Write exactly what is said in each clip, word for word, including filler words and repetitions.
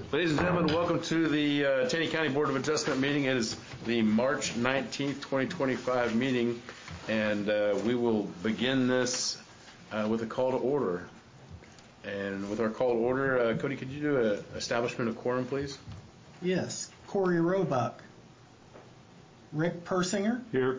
Ladies and gentlemen, welcome to the uh, Taney County Board of Adjustment meeting. It is the March nineteenth, twenty twenty-five meeting, and uh, we will begin this uh, with a call to order. And with our call to order, uh, Cody, could you do an establishment of quorum, please? Yes. Corey Roebuck. Rick Persinger. Here.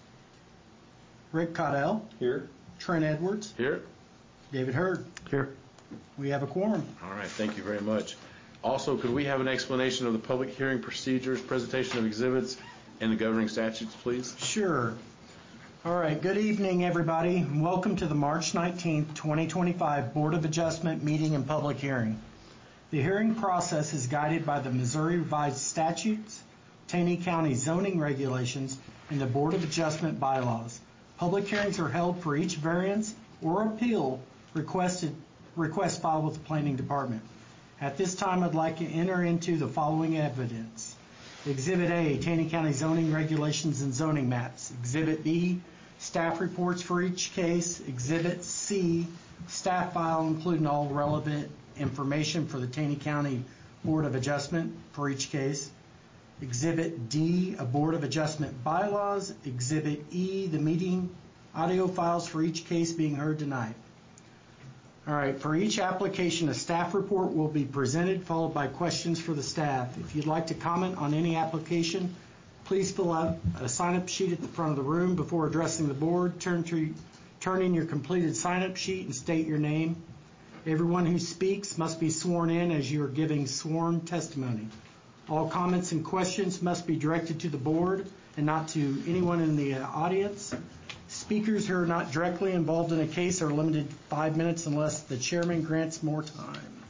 Rick Caudell. Here. Trent Edwards. Here. David Hurd. Here. We have a quorum. All right, thank you very much. Also, could we have an explanation of the public hearing procedures, presentation of exhibits, and the governing statutes, please? Sure. All right, good evening, everybody. Welcome to the March nineteenth, twenty twenty-five Board of Adjustment meeting and public hearing. The hearing process is guided by the Missouri Revised Statutes, Taney County zoning regulations, and the Board of Adjustment bylaws. Public hearings are held for each variance or appeal requested request filed with the Planning Department. At this time, I'd like to enter into the following evidence. Exhibit A, Taney County zoning regulations and zoning maps. Exhibit B, staff reports for each case. Exhibit C, staff file including all relevant information for the Taney County Board of Adjustment for each case. Exhibit D, a Board of Adjustment bylaws. Exhibit E, the meeting audio files for each case being heard tonight. All right, for each application, a staff report will be presented, followed by questions for the staff. If you'd like to comment on any application, please fill out a sign-up sheet at the front of the room before addressing the board. Turn, to, turn in your completed sign-up sheet and state your name. Everyone who speaks must be sworn in as you are giving sworn testimony. All comments and questions must be directed to the board and not to anyone in the audience. Speakers who are not directly involved in a case are limited to five minutes unless the chairman grants more time.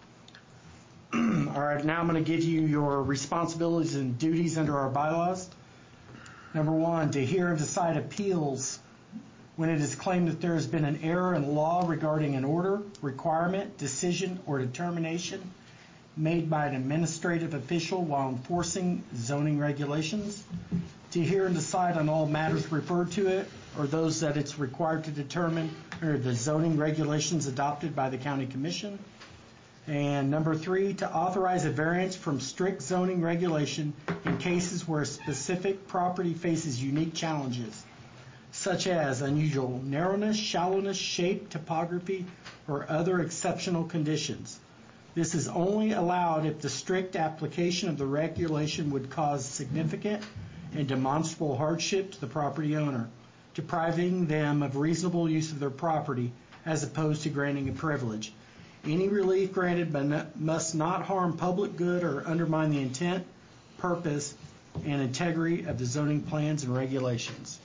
All right, now I'm going to give you your responsibilities and duties under our bylaws. Number one, to hear and decide appeals when it is claimed that there has been an error in law regarding an order, requirement, decision, or determination made by an administrative official while enforcing zoning regulations. To hear and decide on all matters referred to it or those that it's required to determine under the zoning regulations adopted by the County Commission. And number three, to authorize a variance from strict zoning regulation in cases where a specific property faces unique challenges, such as unusual narrowness, shallowness, shape, topography, or other exceptional conditions. This is only allowed if the strict application of the regulation would cause significant and demonstrable hardship to the property owner, depriving them of reasonable use of their property as opposed to granting a privilege. Any relief granted must not harm public good or undermine the intent, purpose, and integrity of the zoning plans and regulations.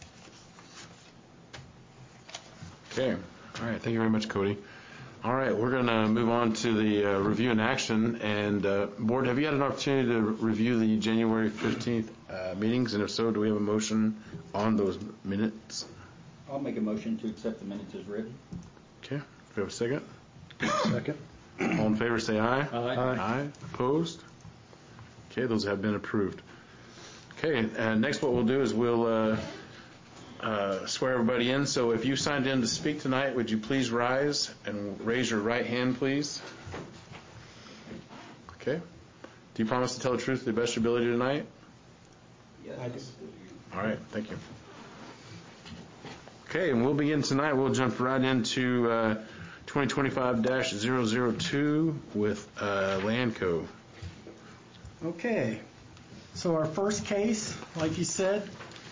Okay. All right. Thank you very much, Cody. All right. We're going to move on to the uh, review and action. And uh, board, have you had an opportunity to review the January fifteenth uh, meetings? And if so, do we have a motion on those minutes? I'll make a motion to accept the minutes as written. Okay. Do we have a second? Second. All in favor, say aye. Aye. Aye. Aye. Opposed? Okay, those have been approved. Okay, and next what we'll do is we'll uh, uh, swear everybody in. So if you signed in to speak tonight, would you please rise and raise your right hand, please? Okay. Do you promise to tell the truth to the best of your ability tonight? Yes, I do. All right, thank you. Okay, and we'll begin tonight. We'll jump right into uh, twenty twenty-five dash zero zero two with uh, Landco. Okay, so our first case, like you said,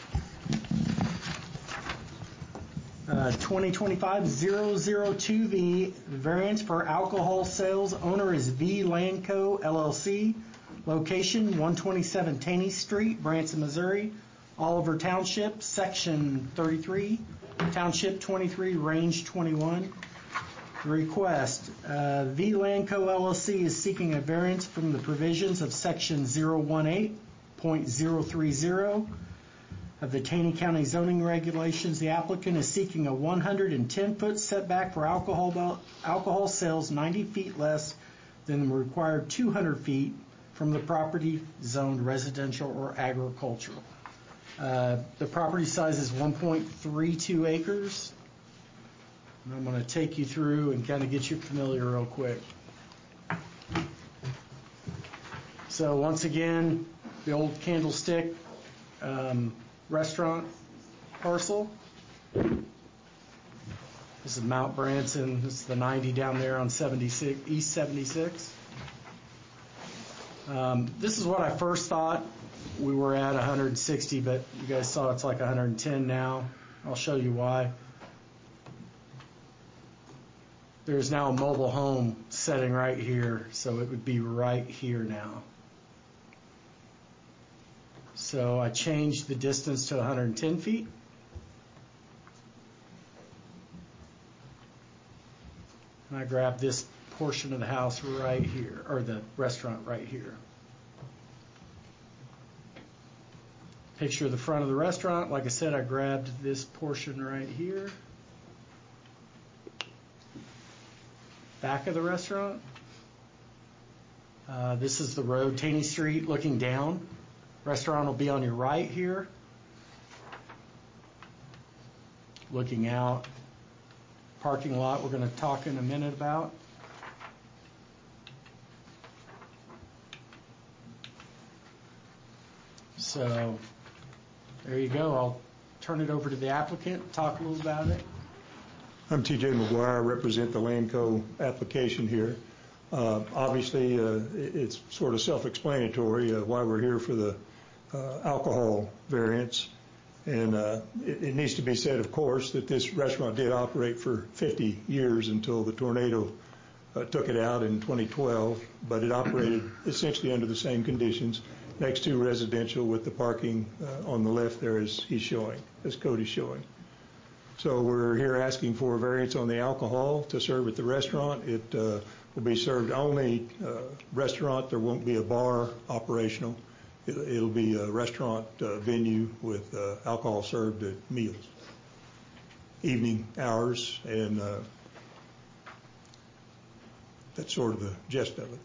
uh, twenty twenty-five dash zero zero two V, variance for alcohol sales. Owner is V Landco L L C. Location one twenty-seven Taney Street, Branson, Missouri. Oliver Township, Section thirty-three, Township twenty-three, Range twenty-one. Request. Uh, V Landco L L C is seeking a variance from the provisions of Section zero one eight point zero three zero of the Taney County zoning regulations. The applicant is seeking a one hundred ten foot setback for alcohol, alcohol sales ninety feet less than the required two hundred feet from the property zoned residential or agricultural. Uh, the property size is one point three two acres. And I'm going to take you through and kind of get you familiar real quick. So once again, the old Candlestick um, restaurant parcel. This is Mount Branson. This is the ninety down there on seventy-six, East seventy-six. Um, this is what I first thought. We were at one hundred sixty, but you guys saw it's like one hundred ten now. I'll show you why. There's now a mobile home setting right here, so it would be right here now. So I changed the distance to one hundred ten feet. And I grabbed this portion of the house right here, or the restaurant right here. Picture of the front of the restaurant. Like I said, I grabbed this portion right here. Back of the restaurant. Uh, this is the road, Taney Street, looking down. Restaurant will be on your right here. Looking out. Parking lot we're going to talk in a minute about. So there you go. I'll turn it over to the applicant, talk a little about it. I'm T J McGuire. I represent the Landco application here. Uh, obviously, uh, it's sort of self-explanatory uh, why we're here for the uh, alcohol variance. And uh, it, it needs to be said, of course, that this restaurant did operate for fifty years until the tornado uh, took it out in twenty twelve, but it operated essentially under the same conditions, next to residential with the parking uh, on the left there as he's showing, as Cody's showing. So we're here asking for a variance on the alcohol to serve at the restaurant. It uh, will be served only uh, restaurant. There won't be a bar operational. It, it'll be a restaurant uh, venue with uh, alcohol served at meals, evening hours, and uh, that's sort of the gist of it.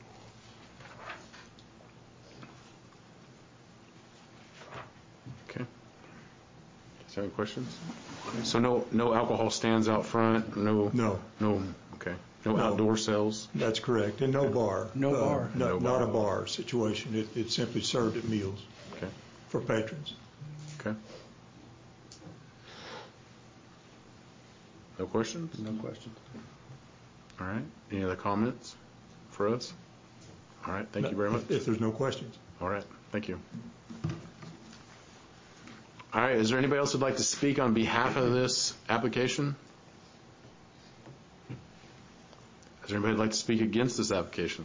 Okay. Is there any questions? So no, no alcohol stands out front. No. No. No. Okay. No, No. outdoor sales. That's correct, and no bar. No Uh, bar. no- No Not bar. a bar situation. It, it's simply served at meals Okay. for patrons. Okay. No questions? No questions. All right. Any other comments for us? All right. Thank you very much. If- If there's no questions. All right. Thank you. All right. Is there anybody else who'd like to speak on behalf of this application? Is there anybody who'd like to speak against this application?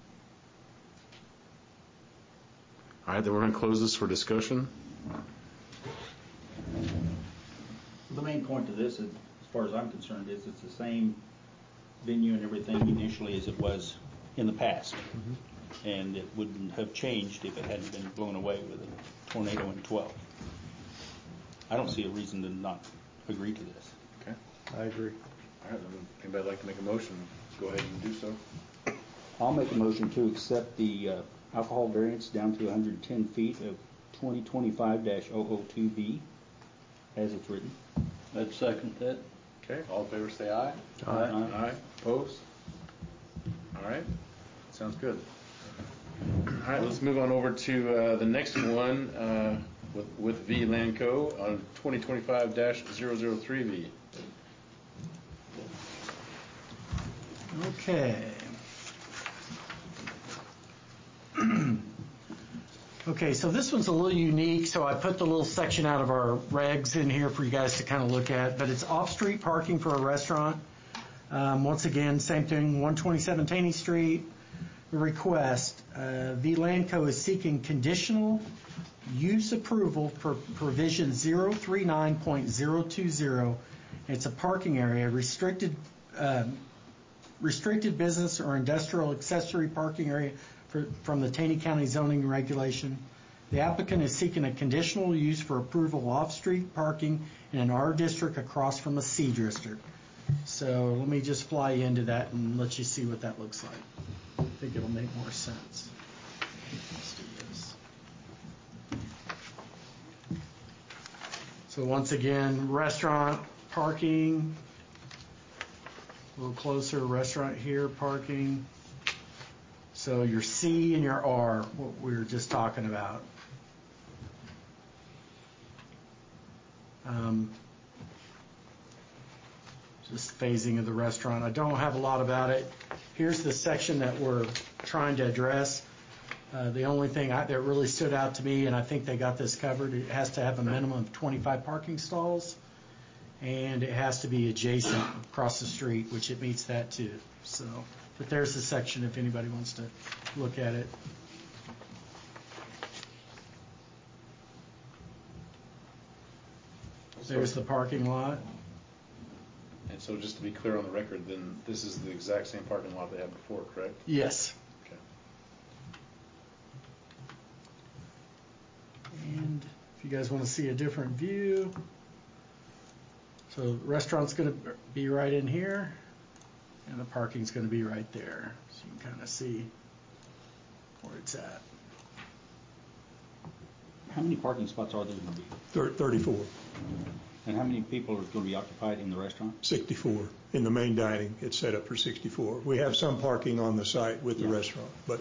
All right. Then we're going to close this for discussion. The main point to this, is, as far as I'm concerned, is it's the same venue and everything initially as it was in the past. Mm-hmm. And it wouldn't have changed if it hadn't been blown away with a tornado in twelve. I don't see a reason to not agree to this. Okay. I agree. All right. Then anybody like to make a motion? Go ahead and do so. I'll make a motion to accept the uh, alcohol variance down to one hundred ten feet of twenty twenty-five dash zero zero two B as it's written. I'd second that. Okay. All in favor say aye. Aye. Aye. Opposed? All right. Sounds good. All right. Let's move on over to uh, the next one uh, with, with V Landco on twenty twenty-five dash zero zero three V. Okay. Okay, so this one's a little unique, so I put the little section out of our regs in here for you guys to kind of look at, but it's off-street parking for a restaurant. Um, once again, same thing, one twenty-seven Taney Street. Request, uh, V Landco is seeking conditional use approval for provision zero three nine point zero two zero. It's a parking area, restricted um, restricted business or industrial accessory parking area for, from the Taney County zoning regulation. The applicant is seeking a conditional use for approval off-street parking in an R district across from a C district. So let me just fly you into that and let you see what that looks like. I think it'll make more sense. Let's do this. So once again, restaurant, parking, a little closer, restaurant here, parking. So your C and your R, what we were just talking about. Um, just phasing of the restaurant. I don't have a lot about it. Here's the section that we're trying to address. Uh, the only thing I, that really stood out to me, and I think they got this covered, it has to have a minimum of twenty-five parking stalls, and it has to be adjacent across the street, which it meets that too. So, but there's the section if anybody wants to look at it. There's the parking lot. And so just to be clear on the record, then this is the exact same parking lot they had before, correct? Yes. Okay. And if you guys want to see a different view, so the restaurant's going to be right in here, and the parking's going to be right there. So you can kind of see where it's at. How many parking spots are there going to be? Thir- thirty-four, And how many people are going to be occupied in the restaurant? sixty-four. In the main dining, it's set up for sixty-four. We have some parking on the site with the Yeah. restaurant, but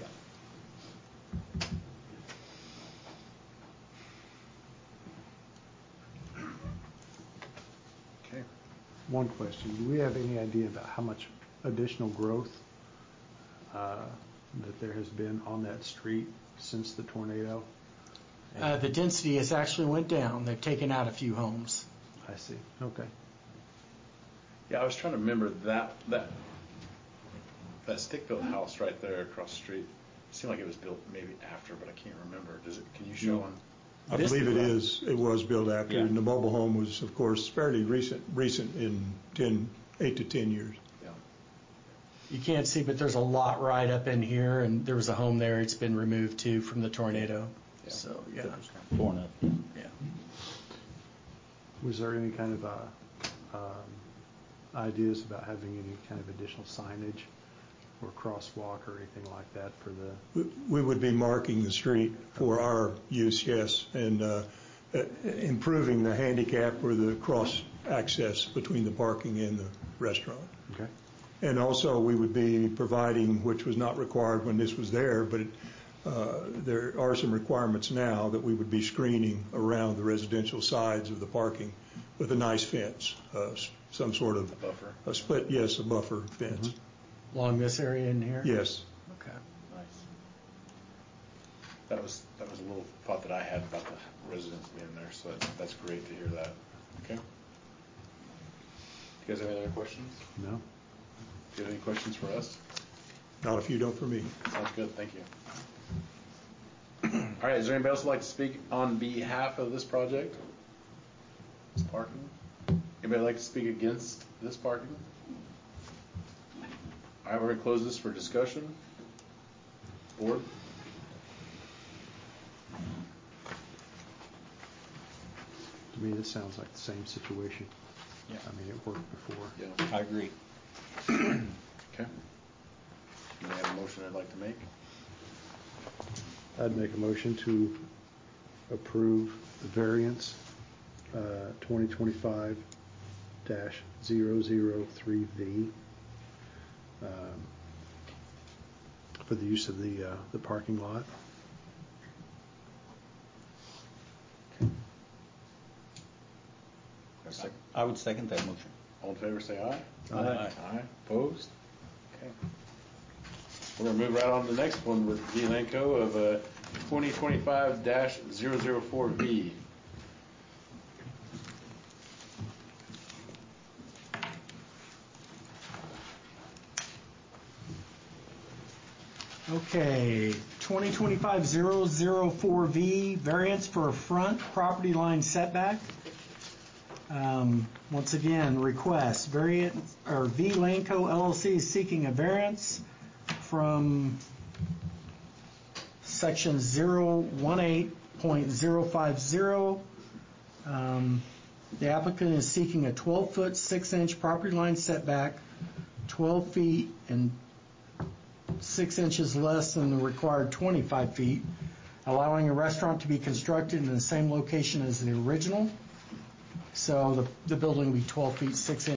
Okay. One question, do we have any idea about how much additional growth uh, that there has been on that street since the tornado? Uh, the density has actually went down. They've taken out a few homes. I see, okay. Yeah, I was trying to remember that that that stick-built house right there across the street. It seemed like it was built maybe after, but I can't remember. Does it? Can you show No. on? I This- believe it is, it was built after. Yeah. And the mobile home was, of course, fairly recent, recent in ten, eight to ten years. Yeah. You can't see, but there's a lot right up in here, and there was a home there. It's been removed too from the tornado. Yeah. So yeah, That was torn up. yeah. Was there any kind of uh, um, ideas about having any kind of additional signage or crosswalk or anything like that for the, We- We would be marking the street for our use, yes, and uh, uh, improving the handicap or the cross access between the parking and the restaurant. okay? And also, we would be providing, which was not required when this was there, but it, uh, there are some requirements now that we would be screening around the residential sides of the parking with a nice fence, uh, s- some sort of A buffer. a split, yes, a buffer fence. Along this area in here. Yes. Okay. Nice. That was that was a little thought that I had about the residents being there, so that, that's great to hear that. Okay. You guys have any other questions? No? Do you have any questions for us? Not if you don't for me. Sounds good, thank you. All right, is there anybody else who'd like to speak on behalf of this project? This parking? Anybody like to speak against this parking? All right, we're gonna close this for discussion. Board? To me, this sounds like the same situation. Yeah. I mean, it worked before. Yeah. I agree. Okay. You may have a motion I'd like to make. I'd make a motion to approve the variance uh, twenty twenty-five dash zero zero three V um, for the use of the, uh, the parking lot. A second. I would second that motion. All in favor, say aye. Aye. Aye. Opposed? Okay. We're gonna move right on to the next one with V Lanco of uh, twenty twenty-five dash zero zero four V. Okay, twenty twenty-five dash zero zero four V, variance for a front property line setback. Um, Once again, request, variance, or V Lanco L L C is seeking a variance from section zero one eight point zero five zero. Um, The applicant is seeking a twelve-foot, six-inch property line setback, twelve feet and six inches less than the required twenty-five feet, allowing a restaurant to be constructed in the same location as the original. So the, the building will be twelve feet, six inches.